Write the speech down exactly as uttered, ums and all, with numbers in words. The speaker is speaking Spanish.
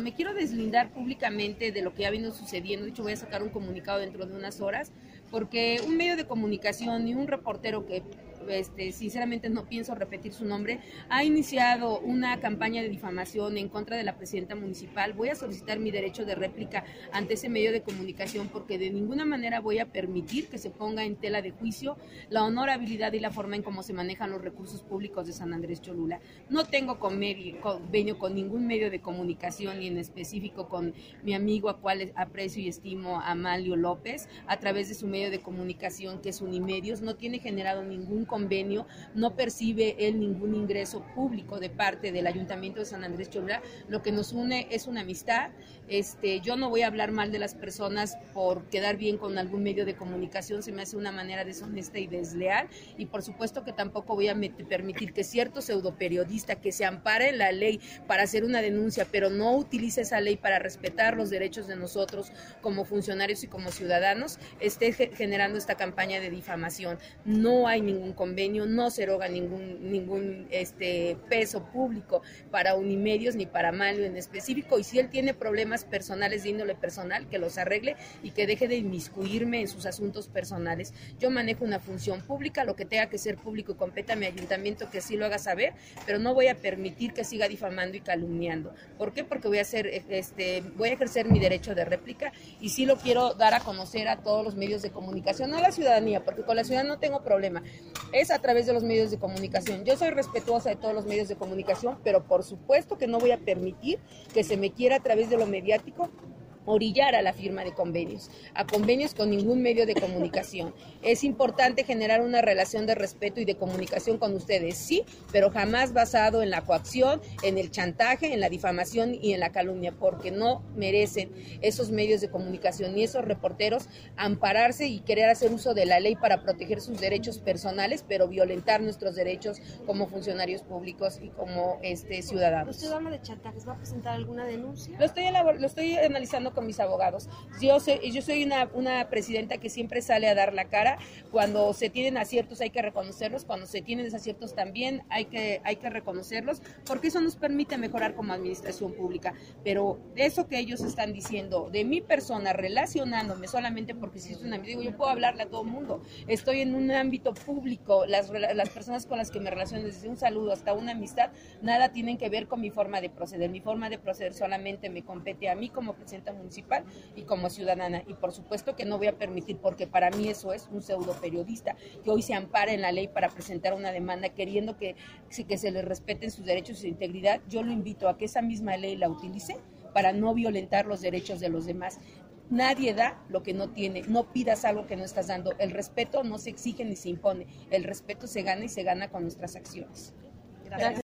me quiero deslindar públicamente de lo que ha venido sucediendo. De hecho, voy a sacar un comunicado dentro de unas horas, porque un medio de comunicación y un reportero que Este, sinceramente no pienso repetir su nombre, ha iniciado una campaña de difamación en contra de la presidenta municipal. Voy a solicitar mi derecho de réplica ante ese medio de comunicación, porque de ninguna manera voy a permitir que se ponga en tela de juicio la honorabilidad y la forma en cómo se manejan los recursos públicos de San Andrés Cholula. No tengo convenio con ningún medio de comunicación, y en específico con mi amigo, a cual aprecio y estimo, Amalio López, a través de su medio de comunicación, que es Unimedios. No tiene generado ningún convenio, no percibe él ningún ingreso público de parte del Ayuntamiento de San Andrés Cholula. Lo que nos une es una amistad. Este, yo no voy a hablar mal de las personas por quedar bien con algún medio de comunicación, se me hace una manera deshonesta y desleal, y por supuesto que tampoco voy a permitir que cierto pseudoperiodista que se ampara en la ley para hacer una denuncia, pero no utilice esa ley para respetar los derechos de nosotros como funcionarios y como ciudadanos, esté generando esta campaña de difamación. No hay ningún convenio, no se eroga ningún, ningún este, peso público para Unimedios ni para Amalio en específico, y si él tiene problemas personales de índole personal, que los arregle y que deje de inmiscuirme en sus asuntos personales. Yo manejo una función pública, lo que tenga que ser público y compete a mi ayuntamiento que sí lo haga saber, pero no voy a permitir que siga difamando y calumniando. ¿Por qué? Porque voy a hacer, este, voy a ejercer mi derecho de réplica, y sí lo quiero dar a conocer a todos los medios de comunicación, no a la ciudadanía, porque con la ciudadanía no tengo problema, es a través de los medios de comunicación. Yo soy respetuosa de todos los medios de comunicación, pero por supuesto que no voy a permitir que se me quiera a través de lo mediático orillar a la firma de convenios, a convenios con ningún medio de comunicación. Es importante generar una relación de respeto y de comunicación con ustedes, sí, pero jamás basado en la coacción, en el chantaje, en la difamación y en la calumnia, porque no merecen esos medios de comunicación ni esos reporteros ampararse y querer hacer uso de la ley para proteger sus derechos personales, pero violentar nuestros derechos como funcionarios públicos y como este, ciudadanos. ¿Usted habla de chantajes? ¿Va a presentar alguna denuncia? Lo estoy, elabor- lo estoy analizando con mis abogados. Yo soy, yo soy una, una presidenta que siempre sale a dar la cara. Cuando se tienen aciertos hay que reconocerlos, cuando se tienen desaciertos también hay que, hay que reconocerlos, porque eso nos permite mejorar como administración pública. Pero eso que ellos están diciendo de mi persona, relacionándome solamente porque si es una amiga, digo, yo puedo hablarle a todo el mundo, estoy en un ámbito público, las, las personas con las que me relaciono, desde un saludo hasta una amistad, nada tienen que ver con mi forma de proceder. Mi forma de proceder solamente me compete a mí como presidenta municipal y como ciudadana, y por supuesto que no voy a permitir, porque para mí eso es un pseudo periodista que hoy se ampara en la ley para presentar una demanda queriendo que, que se les respeten sus derechos y su integridad. Yo lo invito a que esa misma ley la utilice para no violentar los derechos de los demás. Nadie da lo que no tiene, no pidas algo que no estás dando. El respeto no se exige ni se impone, el respeto se gana y se gana con nuestras acciones. Gracias.